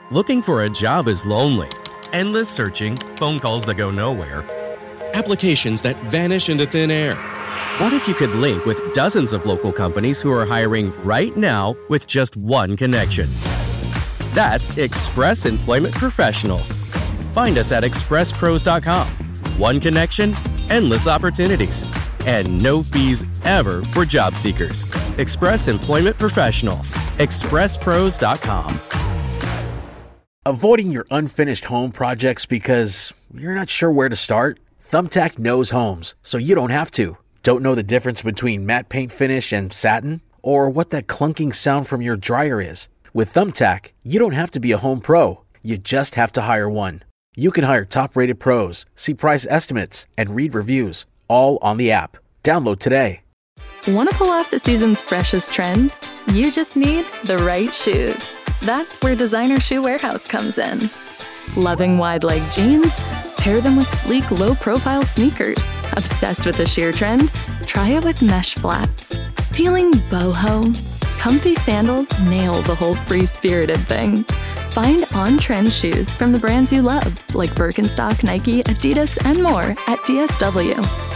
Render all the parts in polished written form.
Looking for a job is lonely. Endless searching, phone calls that go nowhere, applications that vanish into thin air. What if you could link with dozens of local companies who are hiring right now with just one connection? That's Express Employment Professionals. Find us at expresspros.com. One connection, endless opportunities, and no fees ever for job seekers. Express Employment Professionals. expresspros.com. Avoiding your unfinished home projects because you're not sure where to start? Thumbtack knows homes, so you don't have to. Don't know the difference between matte paint finish and satin? Or what that clunking sound from your dryer is? With Thumbtack, you don't have to be a home pro. You just have to hire one. You can hire top-rated pros, see price estimates, and read reviews, all on the app. Download today. Want to pull off the season's freshest trends? You just need the right shoes. That's where Designer Shoe Warehouse comes in. Loving wide-leg jeans? Pair them with sleek, low-profile sneakers. Obsessed with the sheer trend? Try it with mesh flats. Feeling boho? Comfy sandals nail the whole free-spirited thing. Find on-trend shoes from the brands you love, like Birkenstock, Nike, Adidas, and more at DSW.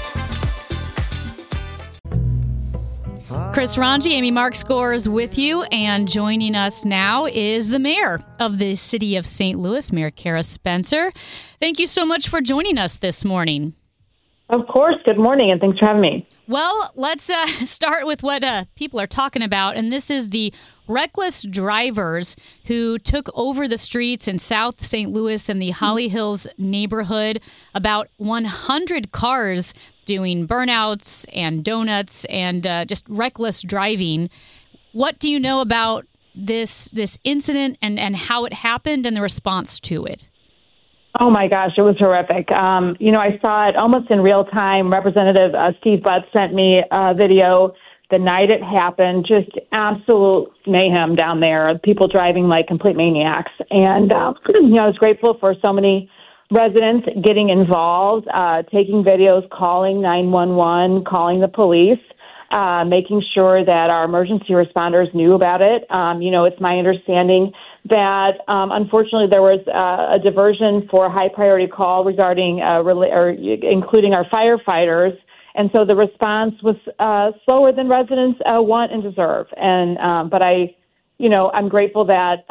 Chris Ranji, Amy Mark Scores with you, and joining us now is the mayor of the city of St. Louis, Mayor Cara Spencer. Thank you so much for joining us this morning. Of course. Good morning, and thanks for having me. Well, let's start with what people are talking about, and this is the reckless drivers who took over the streets in South St. Louis and the Holly Hills neighborhood. About 100 cars doing burnouts and donuts and just reckless driving. What do you know about this incident and how it happened and the response to it? Oh, my gosh, it was horrific. I saw it almost in real time. Representative Steve Butts sent me a video the night it happened, just absolute mayhem down there, people driving like complete maniacs. And, I was grateful for so many residents getting involved, taking videos, calling 911, calling the police, making sure that our emergency responders knew about it. It's my understanding that, unfortunately, there was a diversion for a high priority call regarding including our firefighters. And so the response was slower than residents want and deserve. And but I'm grateful that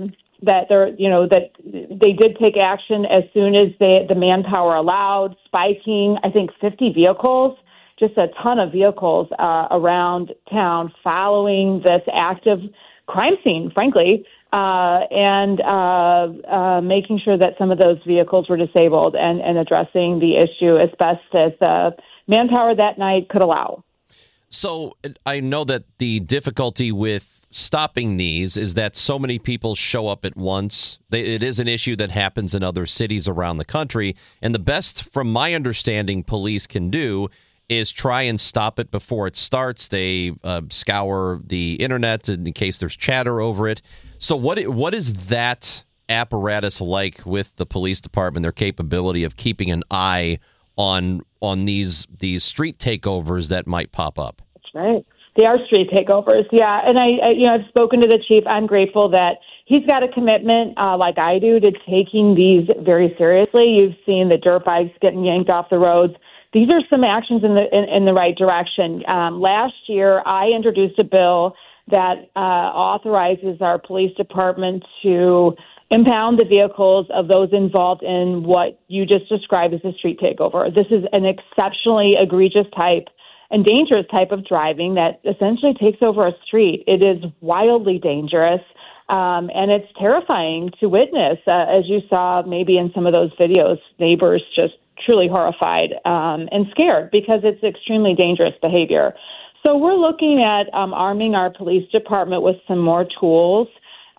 that they did take action as soon as the manpower allowed, spiking, I think, 50 vehicles, just a ton of vehicles around town following this active crime scene, frankly, and making sure that some of those vehicles were disabled and addressing the issue as best as manpower that night could allow. So I know that the difficulty with stopping these is that so many people show up at once. It is an issue that happens in other cities around the country. And the best, from my understanding, police can do is try and stop it before it starts. They scour the internet in case there's chatter over it. So what is that apparatus like with the police department, their capability of keeping an eye on these street takeovers that might pop up? That's right. They are street takeovers, yeah. And I've spoken to the chief. I'm grateful that he's got a commitment, like I do, to taking these very seriously. You've seen the dirt bikes getting yanked off the roads. These are some actions in the right direction. Last year, I introduced a bill that authorizes our police department to impound the vehicles of those involved in what you just described as a street takeover. This is an exceptionally egregious type and dangerous type of driving that essentially takes over a street. It is wildly dangerous, and it's terrifying to witness, as you saw maybe in some of those videos, neighbors just truly horrified and scared because it's extremely dangerous behavior. So we're looking at arming our police department with some more tools,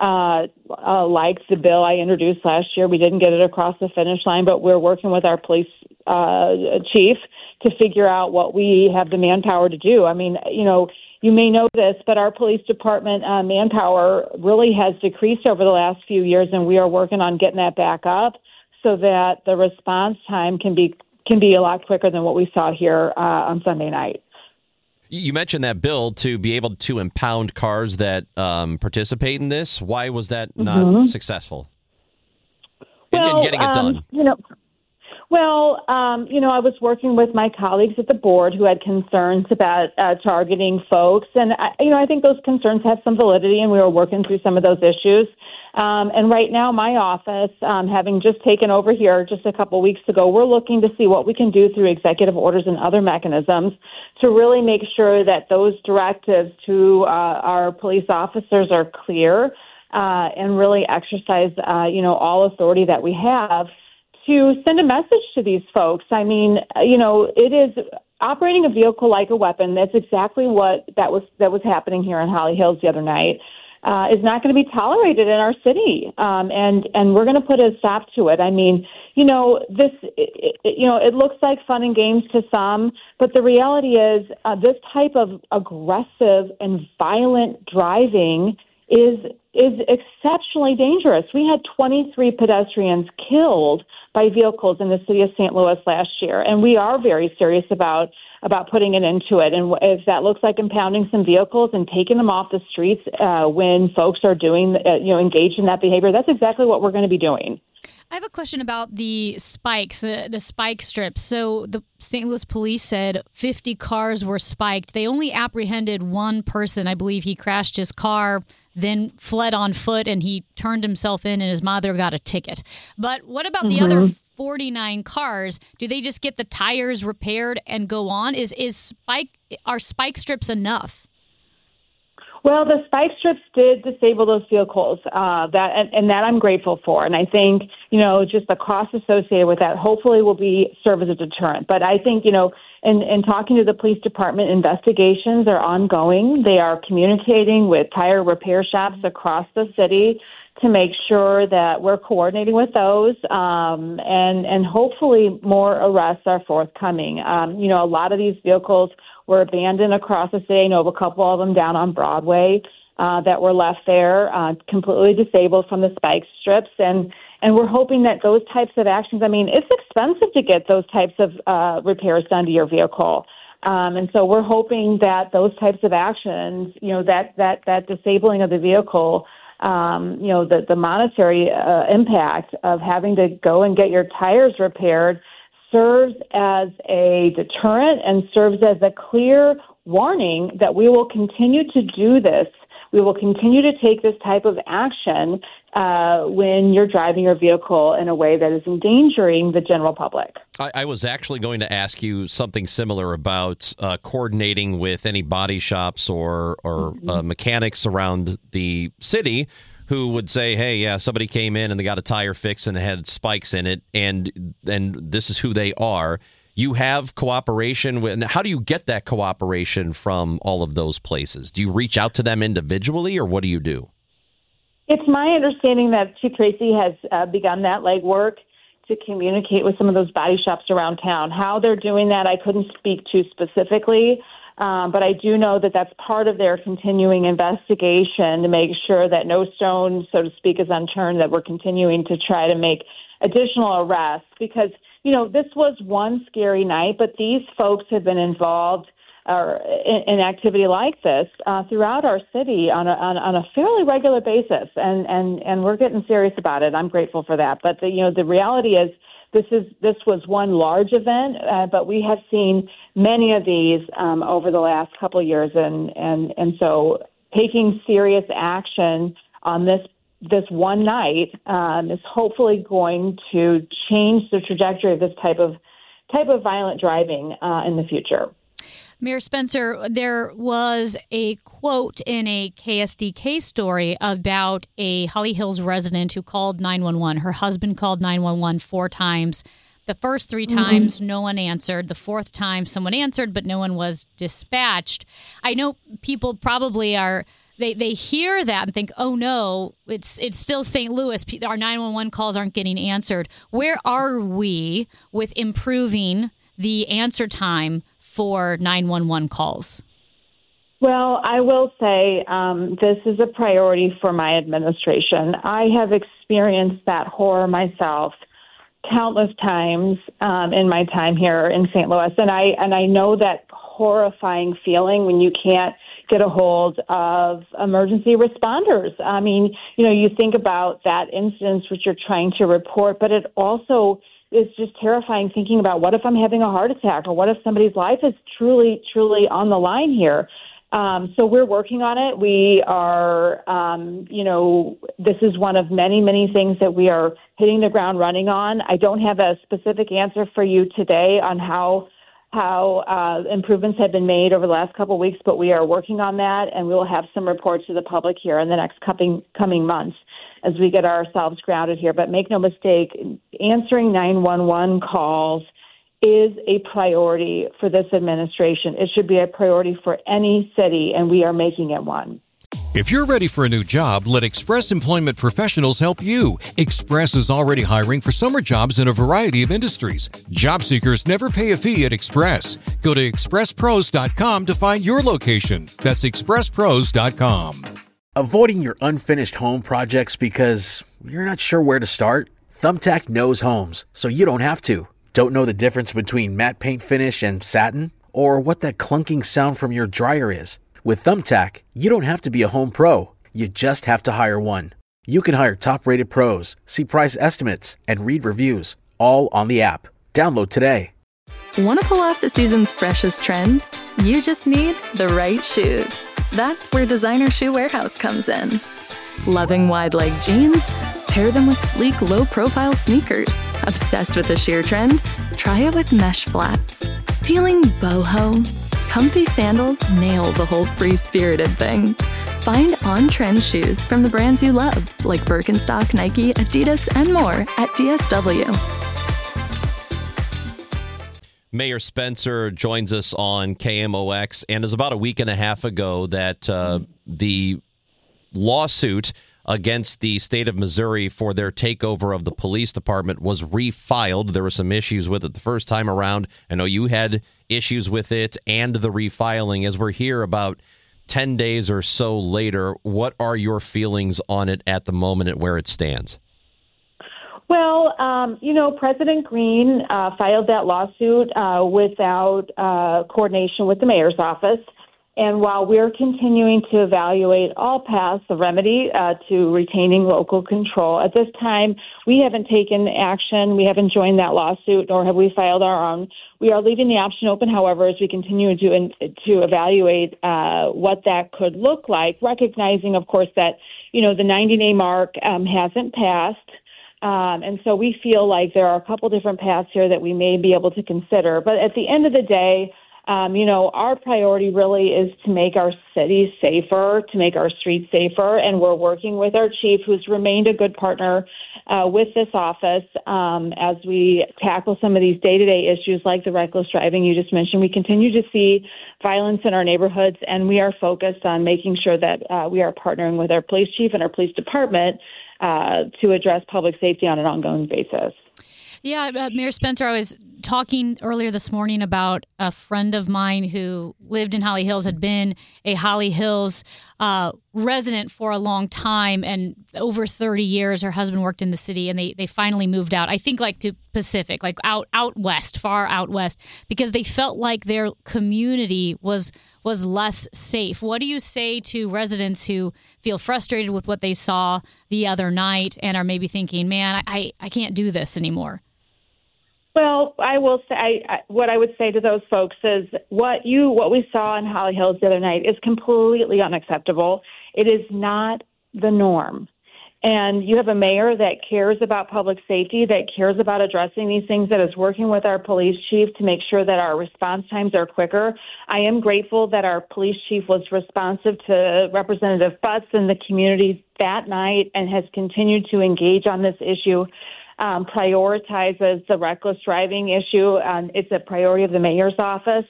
like the bill I introduced last year. We didn't get it across the finish line, but we're working with our police chief to figure out what we have the manpower to do. I mean, you may know this, but our police department manpower really has decreased over the last few years, and we are working on getting that back up so that the response time can be a lot quicker than what we saw here on Sunday night. You mentioned that bill to be able to impound cars that participate in this. Why was that not successful in getting it done? I was working with my colleagues at the board who had concerns about targeting folks. And, I think those concerns have some validity, and we were working through some of those issues. And right now, my office, having just taken over here just a couple weeks ago, we're looking to see what we can do through executive orders and other mechanisms to really make sure that those directives to our police officers are clear and really exercise, all authority that we have to send a message to these folks. I mean, it is operating a vehicle like a weapon. That's exactly what that was happening here in Holly Hills the other night. Is not going to be tolerated in our city, and we're going to put a stop to it. I mean, it looks like fun and games to some, but the reality is this type of aggressive and violent driving is exceptionally dangerous. We had 23 pedestrians killed by vehicles in the city of St. Louis last year, and we are very serious about putting an end to it. And if that looks like impounding some vehicles and taking them off the streets when folks are doing, engaged in that behavior, that's exactly what we're going to be doing. I have a question about the spikes, the spike strips. So the St. Louis police said 50 cars were spiked. They only apprehended one person. I believe he crashed his car, then fled on foot, and he turned himself in, and his mother got a ticket. But what about the other 49 cars? Do they just get the tires repaired and go on? Are spike strips enough? Well, the spike strips did disable those vehicles, that I'm grateful for. And I think, just the cost associated with that hopefully will serve as a deterrent. But I think, in talking to the police department, investigations are ongoing. They are communicating with tire repair shops across the city to make sure that we're coordinating with those, and hopefully more arrests are forthcoming. A lot of these vehicles were abandoned across the city. I know of a couple of them down on Broadway that were left there, completely disabled from the spike strips. And we're hoping that those types of actions, it's expensive to get those types of repairs done to your vehicle. And so we're hoping that those types of actions, that disabling of the vehicle, the monetary impact of having to go and get your tires repaired serves as a deterrent and serves as a clear warning that we will continue to do this. We will continue to take this type of action when you're driving your vehicle in a way that is endangering the general public. I was actually going to ask you something similar about coordinating with any body shops or mechanics around the city who would say, hey, yeah, somebody came in and they got a tire fix and it had spikes in it, and this is who they are. You have cooperation with. How do you get that cooperation from all of those places? Do you reach out to them individually, or what do you do? It's my understanding that Chief Tracy has begun that legwork to communicate with some of those body shops around town. How they're doing that, I couldn't speak to specifically. But I do know that that's part of their continuing investigation to make sure that no stone, so to speak, is unturned, that we're continuing to try to make additional arrests. Because, this was one scary night, but these folks have been involved in activity like this throughout our city on a fairly regular basis. And we're getting serious about it. I'm grateful for that. But, the reality is, this was one large event, but we have seen many of these over the last couple of years, and so taking serious action on this one night is hopefully going to change the trajectory of this type of violent driving in the future. Mayor Spencer, there was a quote in a KSDK story about a Holly Hills resident who called 911. Her husband called 911 4 times. The first 3 times, no one answered. The 4th time, someone answered, but no one was dispatched. I know people probably are, they hear that and think, oh, no, it's still St. Louis. Our 911 calls aren't getting answered. Where are we with improving the answer time for 911 calls? Well, I will say this is a priority for my administration. I have experienced that horror myself countless times in my time here in St. Louis, and I know that horrifying feeling when you can't get a hold of emergency responders. I mean, you think about that instance which you're trying to report, but it also is just terrifying thinking about what if I'm having a heart attack, or what if somebody's life is truly, truly on the line here. So we're working on it. We are, this is one of many, many things that we are hitting the ground running on. I don't have a specific answer for you today on how improvements have been made over the last couple of weeks, but we are working on that, and we will have some reports to the public here in the next coming months as we get ourselves grounded here. But make no mistake, answering 911 calls is a priority for this administration. It should be a priority for any city, and we are making it one. If you're ready for a new job, let Express Employment Professionals help you. Express is already hiring for summer jobs in a variety of industries. Job seekers never pay a fee at Express. Go to expresspros.com to find your location. That's expresspros.com. Avoiding your unfinished home projects because you're not sure where to start? Thumbtack knows homes, so you don't have to. Don't know the difference between matte paint finish and satin? Or what that clunking sound from your dryer is? With Thumbtack, you don't have to be a home pro. You just have to hire one. You can hire top-rated pros, see price estimates, and read reviews, all on the app. Download today. Want to pull off the season's freshest trends? You just need the right shoes. That's where Designer Shoe Warehouse comes in. Loving wide leg jeans? Pair them with sleek, low-profile sneakers. Obsessed with the sheer trend? Try it with mesh flats. Feeling boho? Comfy sandals nail the whole free-spirited thing. Find on-trend shoes from the brands you love, like Birkenstock, Nike, Adidas, and more at DSW. Mayor Spencer joins us on KMOX, and it was about a week and a half ago that the lawsuit against the state of Missouri for their takeover of the police department was refiled. There were some issues with it the first time around. I know you had issues with it and the refiling. As we're here about 10 days or so later, what are your feelings on it at the moment and where it stands? Well, President Green filed that lawsuit without coordination with the mayor's office. And while we're continuing to evaluate all paths of remedy to retaining local control, at this time, we haven't taken action. We haven't joined that lawsuit, nor have we filed our own. We are leaving the option open, however, as we continue to evaluate what that could look like, recognizing, of course, that, the 90-day mark hasn't passed. And so we feel like there are a couple different paths here that we may be able to consider. But at the end of the day, our priority really is to make our cities safer, to make our streets safer, and we're working with our chief, who's remained a good partner with this office as we tackle some of these day-to-day issues like the reckless driving you just mentioned. We continue to see violence in our neighborhoods, and we are focused on making sure that we are partnering with our police chief and our police department to address public safety on an ongoing basis. Yeah, Mayor Spencer, I was talking earlier this morning about a friend of mine who lived in Holly Hills, had been a Holly Hills resident for a long time, and over 30 years, her husband worked in the city, and they finally moved out, I think, like to Pacific, like out west, far out west, because they felt like their community was less safe. What do you say to residents who feel frustrated with what they saw the other night and are maybe thinking, man, I can't do this anymore? Well, I will say what I would say to those folks is what we saw in Holly Hills the other night is completely unacceptable. It is not the norm. And you have a mayor that cares about public safety, that cares about addressing these things, that is working with our police chief to make sure that our response times are quicker. I am grateful that our police chief was responsive to Representative Butts and the community that night and has continued to engage on this issue. Prioritizes the reckless driving issue. It's a priority of the mayor's office.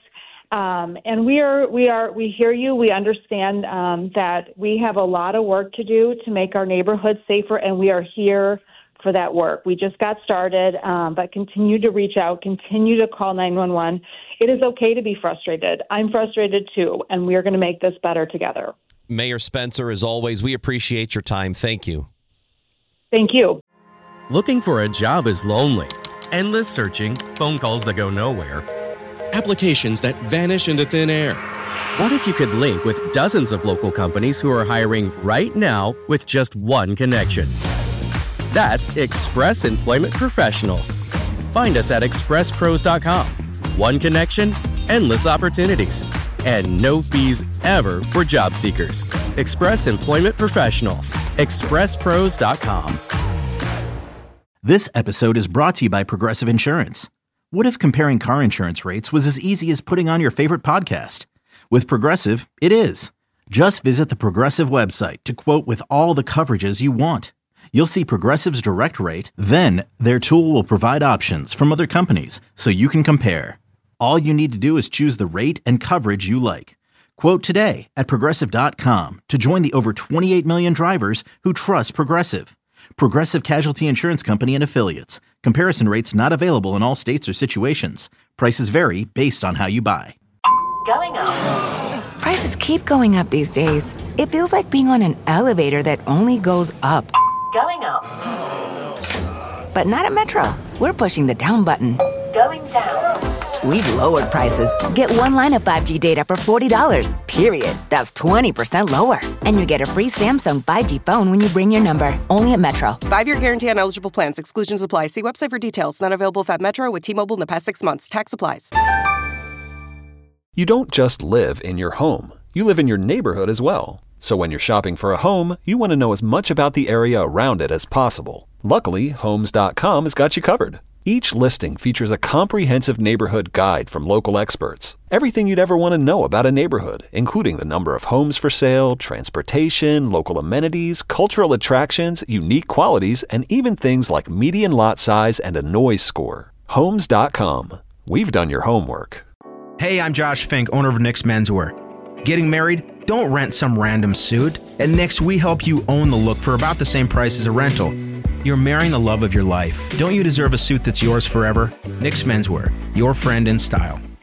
And we hear you. We understand that we have a lot of work to do to make our neighborhoods safer, and we are here for that work. We just got started, but continue to reach out, continue to call 911. It is okay to be frustrated. I'm frustrated too, and we are going to make this better together. Mayor Spencer, as always, we appreciate your time. Thank you. Thank you. Looking for a job is lonely. Endless searching, phone calls that go nowhere. Applications that vanish into thin air. What if you could link with dozens of local companies who are hiring right now with just one connection? That's Express Employment Professionals. Find us at expresspros.com. One connection, endless opportunities, and no fees ever for job seekers. Express Employment Professionals. expresspros.com. This episode is brought to you by Progressive Insurance. What if comparing car insurance rates was as easy as putting on your favorite podcast? With Progressive, it is. Just visit the Progressive website to quote with all the coverages you want. You'll see Progressive's direct rate, then their tool will provide options from other companies so you can compare. All you need to do is choose the rate and coverage you like. Quote today at Progressive.com to join the over 28 million drivers who trust Progressive. Progressive Casualty Insurance Company and Affiliates. Comparison rates not available in all states or situations. Prices vary based on how you buy. Going up. Prices keep going up these days. It feels like being on an elevator that only goes up. Going up. But not at Metro. We're pushing the down button. Going down. We've lowered prices. Get one line of 5G data for $40, period. That's 20% lower. And you get a free Samsung 5G phone when you bring your number. Only at Metro. 5-year guarantee on eligible plans. Exclusions apply. See website for details. Not available at Metro with T-Mobile in the past 6 months. Tax applies. You don't just live in your home. You live in your neighborhood as well. So when you're shopping for a home, you want to know as much about the area around it as possible. Luckily, Homes.com has got you covered. Each listing features a comprehensive neighborhood guide from local experts. Everything you'd ever want to know about a neighborhood, including the number of homes for sale, transportation, local amenities, cultural attractions, unique qualities, and even things like median lot size and a noise score. Homes.com. We've done your homework. Hey, I'm Josh Fink, owner of Nick's Menswear. Getting married? Don't rent some random suit. At Nick's, we help you own the look for about the same price as a rental. You're marrying the love of your life. Don't you deserve a suit that's yours forever? Nick's Menswear, your friend in style.